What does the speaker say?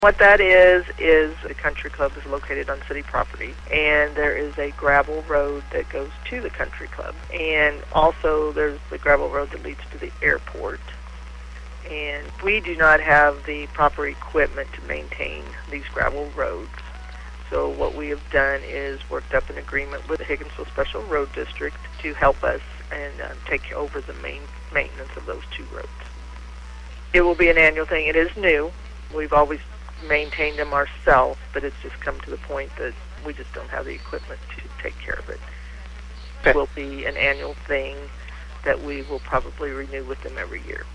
What that is the country club is located on city property, and there is a gravel road that goes to the country club. And also there's the gravel road that leads to the airport. And we do not have the proper equipment to maintain these gravel roads. So what we have done is worked up an agreement with the Higginsville Special Road District to help us and take over the main maintenance of those two roads. It will be an annual thing. It is new. We've always maintained them ourselves, but it's just come to the point that we just don't have the equipment to take care of it. Okay. It will be an annual thing that we will probably renew with them every year.